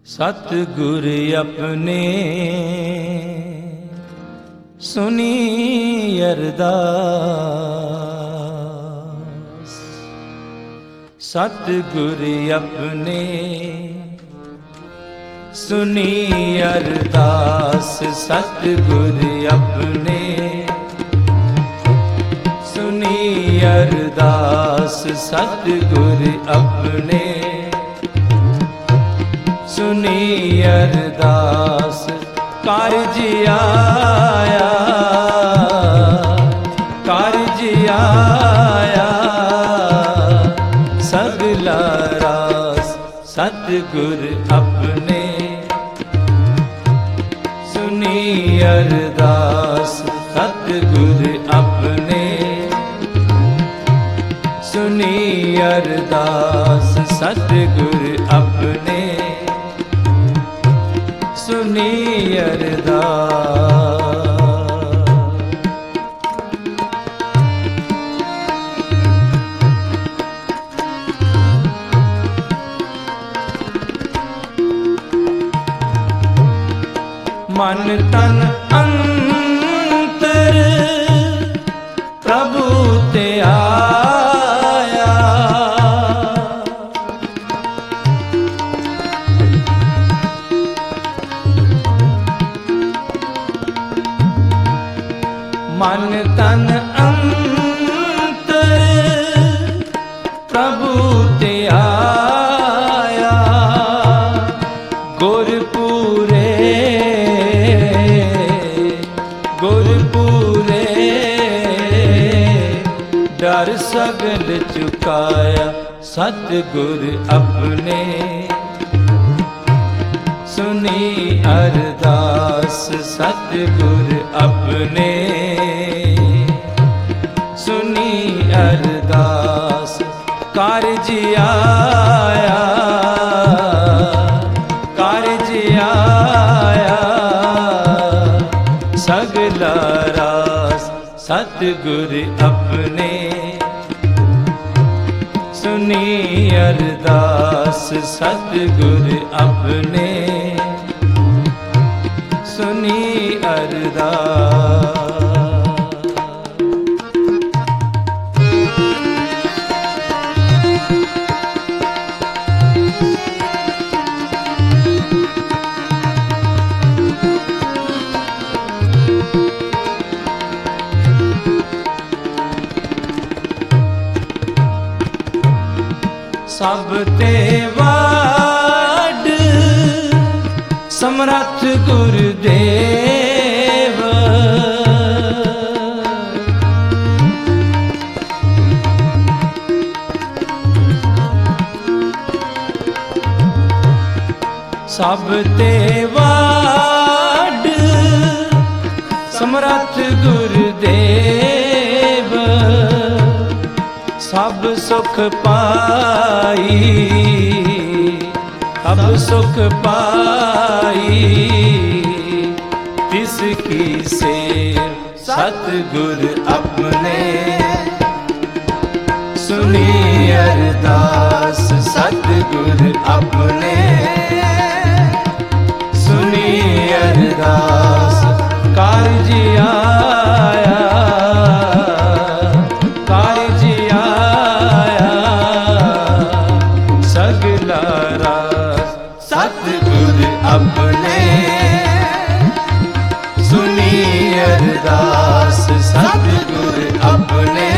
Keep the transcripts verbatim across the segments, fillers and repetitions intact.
सतगुर अपने सुनी अरदास। सतगुर अपने सुनी अरदास। सतगुर अपने सुनी अरदास। सतगुर अपने सुनी अरदास। कारज आया कारज आया सगला रास। सतगुर अपने सुनी अरदास। सतगुर अपने सुनी अरदास। सतगुर अपने सुनी अरदास। मन तन अंतर प्रभु ते आया। मन तन अंतर प्रभु ते आया। गुरपुरे गुरपुरे डर सगल चुकाया। सतगुर अपने सुनी अरदास। सतगुर अपने सुनी अरदास। कारज आया कारज आया सगला रास। सतगुर अपने सुनी अरदास। सतगुर अपने सुनी अरदास। सब ते वाड समरथ गुरुदेव। सब ते वाड समरथ गुरुदेव। सब सुख पाई सब सुख पाई तिसकी सेव। सतगुर अपने सुनी अरदास। सतगुर अपने सुनी अरदास। कारज आया कारज आया सगला रास। सतगुर अपने सुनी अरदास। सतगुर अपने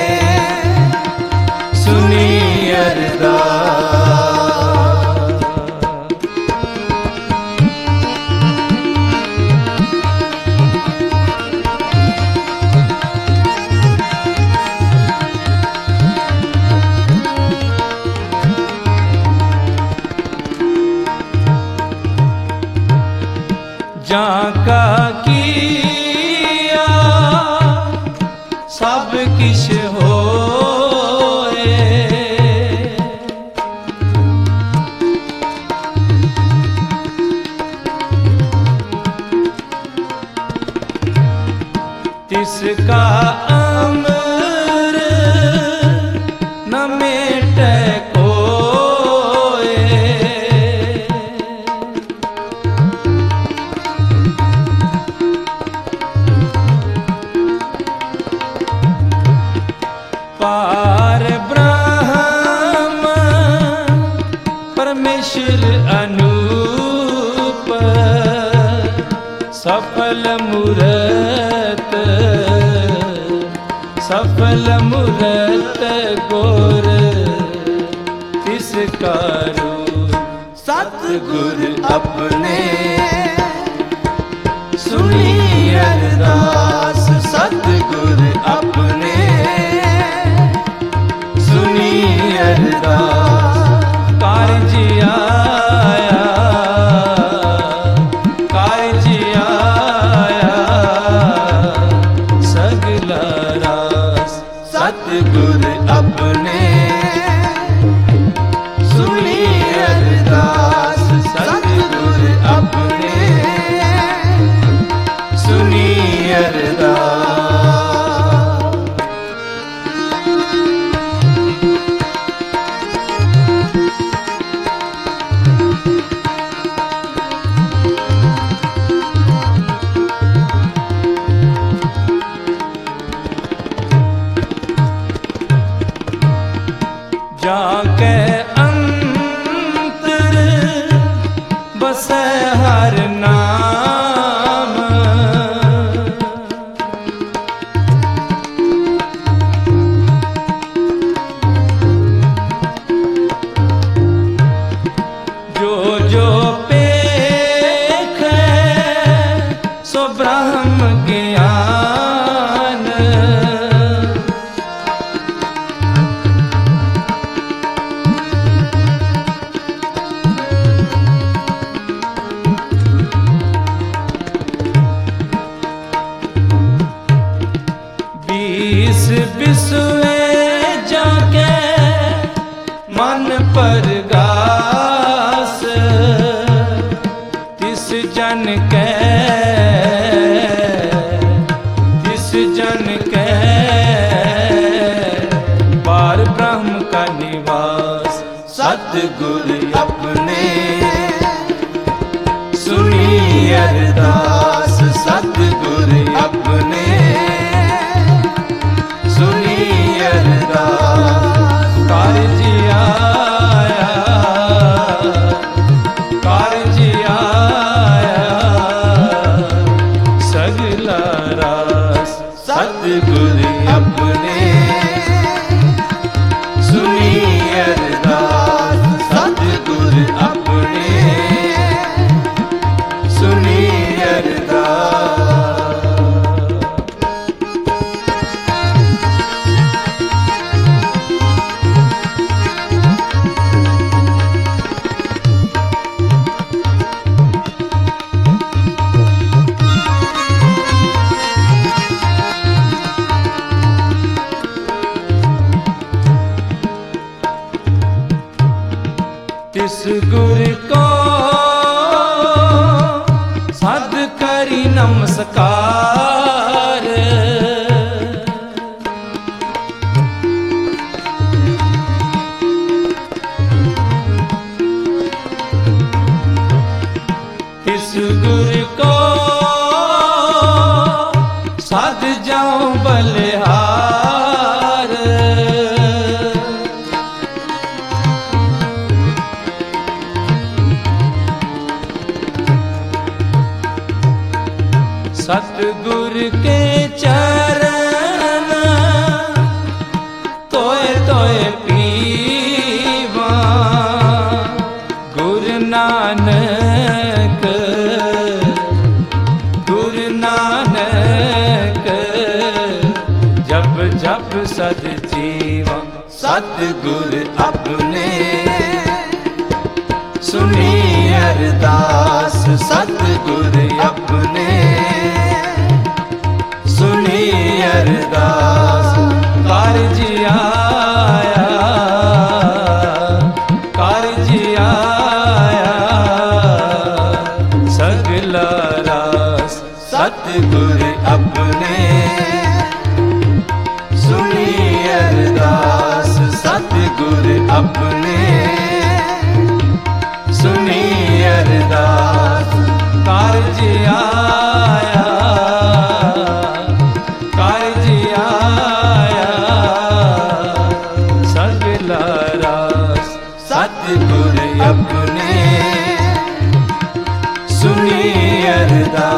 सुनी अरदास। जाका किया सब किश होए। तिसका अमर न मेटे कोए। सफल मूरत सफल मूरत गुर तिसका रूप सतगुर अपने सुनी अरदास सतगुर अपने सुनी अरदास कारज आया कारज आया सगला रास सतगुर अपने सुनी अरदास सतगुर अपने सुनी अरदास जाके अंतर बसे हर नाम जो जो पेख सो ब्रह्म ज्ञान बीस बिसवे जाके मन परगास तिस जन के तिस जन के पार ब्रह्म का निवास सतगुर अपने सुनी अरदास सतगुर अपने सुनी अरदास कारज आया कारज आया सगला रास सतगुर अपने सुनी अरदास सतगुर अपने सुनी अरदास तिस गुर को सद करी नमस्कार तिस गुर को सद जाऊं बलिहार सतगुर के चरण तोए तोए पीवा गुरु नानक गुरु नानक जप जप सद जीवा सतगुर अपने सुनी अरदास सतगुर अपने सुनी अरदास कारज आया कारज आया सगला रास सतगुर अपने सुनी अरदास सतगुर अपने सुनी अरदास कारज आया कारज आया सगला रास सतगुर अपने सुनी अरदास